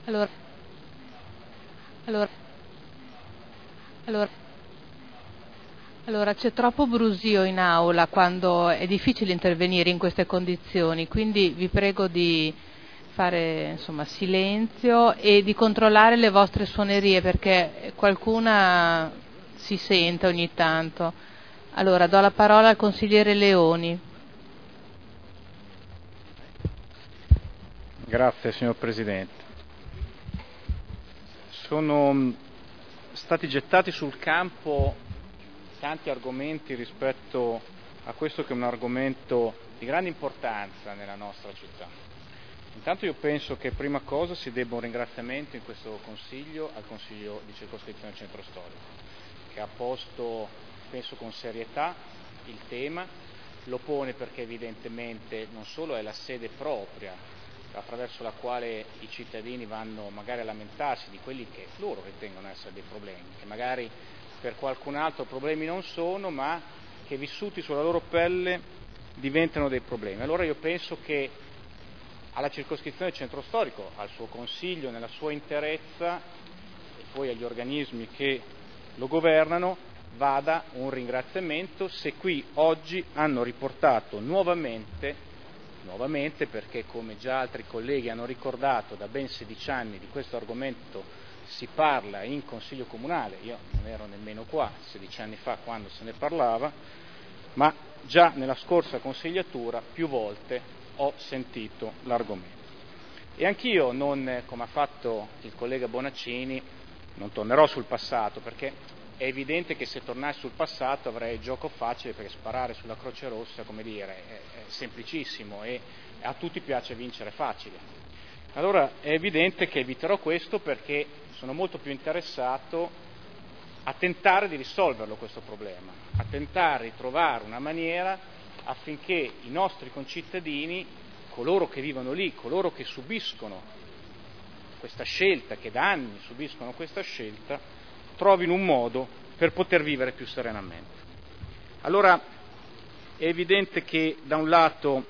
Allora, allora, allora, allora, c'è troppo brusio in aula quando è difficile intervenire in queste condizioni, quindi vi prego di fare insomma silenzio e di controllare le vostre suonerie perché qualcuna si sente ogni tanto. Allora, do la parola al consigliere Leoni. Grazie signor Presidente. Sono stati gettati sul campo tanti argomenti rispetto a questo che è un argomento di grande importanza nella nostra città. Intanto io penso che prima cosa si debba un ringraziamento in questo Consiglio al Consiglio di Circoscrizione Centro Storico, che ha posto, penso con serietà, il tema, lo pone perché evidentemente non solo è la sede propria attraverso la quale i cittadini vanno magari a lamentarsi di quelli che loro ritengono essere dei problemi, che magari per qualcun altro problemi non sono, ma che vissuti sulla loro pelle diventano dei problemi. Allora io penso che alla circoscrizione centro storico, al suo consiglio nella sua interezza e poi agli organismi che lo governano vada un ringraziamento se qui oggi hanno riportato nuovamente perché come già altri colleghi hanno ricordato da ben 16 anni di questo argomento si parla in Consiglio Comunale, io non ero nemmeno qua 16 anni fa quando se ne parlava, ma già nella scorsa consigliatura più volte ho sentito l'argomento. E anch'io, non come ha fatto il collega Bonaccini, non tornerò sul passato perché è evidente che se tornassi sul passato avrei gioco facile perché sparare sulla Croce Rossa, come dire, è semplicissimo e a tutti piace vincere facile. Allora è evidente che eviterò questo perché sono molto più interessato a tentare di risolverlo questo problema, a tentare di trovare una maniera affinché i nostri concittadini, coloro che vivono lì, coloro che subiscono questa scelta, che da anni subiscono questa scelta, trovino un modo per poter vivere più serenamente. Allora è evidente che da un lato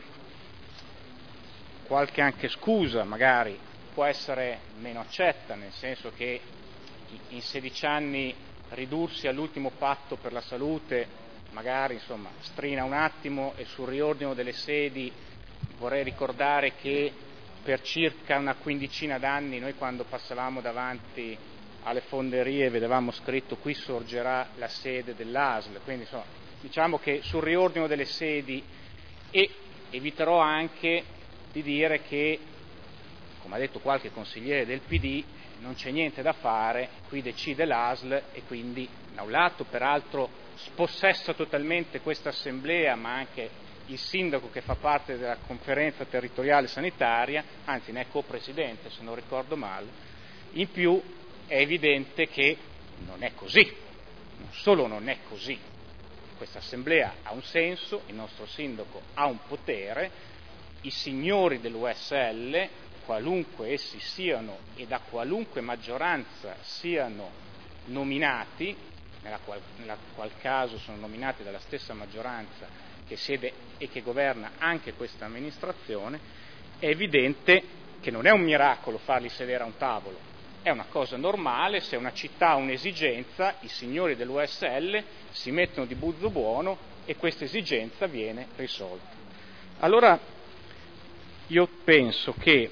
qualche anche scusa magari può essere meno accetta, nel senso che in 16 anni ridursi all'ultimo patto per la salute magari insomma strina un attimo e sul riordino delle sedi vorrei ricordare che per circa una quindicina d'anni noi quando passavamo davanti alle fonderie vedevamo scritto qui sorgerà la sede dell'ASL, quindi insomma, diciamo che sul riordino delle sedi e eviterò anche di dire che, come ha detto qualche consigliere del PD, non c'è niente da fare, qui decide l'ASL e quindi da un lato peraltro spossessa totalmente questa assemblea ma anche il sindaco che fa parte della conferenza territoriale sanitaria, anzi ne è copresidente se non ricordo male, in più è evidente che non è così, non solo non è così, questa assemblea ha un senso, il nostro sindaco ha un potere, i signori dell'USL, qualunque essi siano e da qualunque maggioranza siano nominati, nella qual caso sono nominati dalla stessa maggioranza che siede e che governa anche questa amministrazione, è evidente che non è un miracolo farli sedere a un tavolo, è una cosa normale, se una città ha un'esigenza, i signori dell'USL si mettono di buzzo buono e questa esigenza viene risolta. Allora io penso che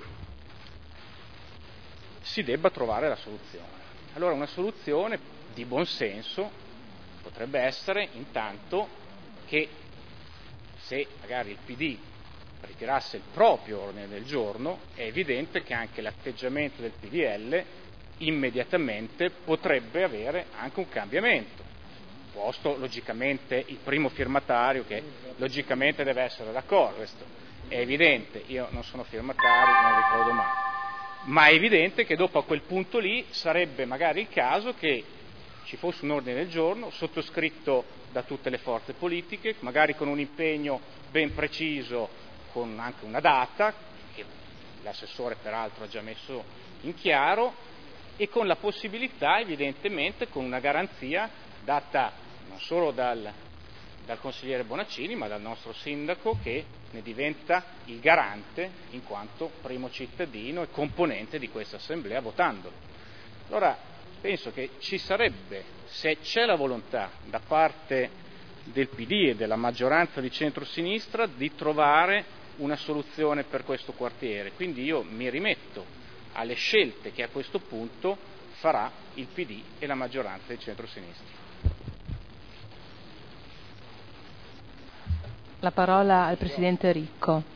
si debba trovare la soluzione. Allora una soluzione di buon senso potrebbe essere intanto che se magari il PD ritirasse il proprio ordine del giorno, è evidente che anche l'atteggiamento del PDL immediatamente potrebbe avere anche un cambiamento, posto logicamente il primo firmatario che logicamente deve essere d'accordo, questo è evidente, io non sono firmatario, non ricordo mai, ma è evidente che dopo a quel punto lì sarebbe magari il caso che ci fosse un ordine del giorno sottoscritto da tutte le forze politiche, magari con un impegno ben preciso, con anche una data, che l'assessore peraltro ha già messo in chiaro, e con la possibilità evidentemente, con una garanzia data non solo dal dal consigliere Bonaccini, ma dal nostro sindaco, che ne diventa il garante in quanto primo cittadino e componente di questa assemblea votandolo. Allora penso che ci sarebbe, se c'è la volontà da parte del PD e della maggioranza di centrosinistra, di trovare una soluzione per questo quartiere. Quindi io mi rimetto alle scelte che a questo punto farà il PD e la maggioranza di centrosinistra. La parola al Presidente Ricco.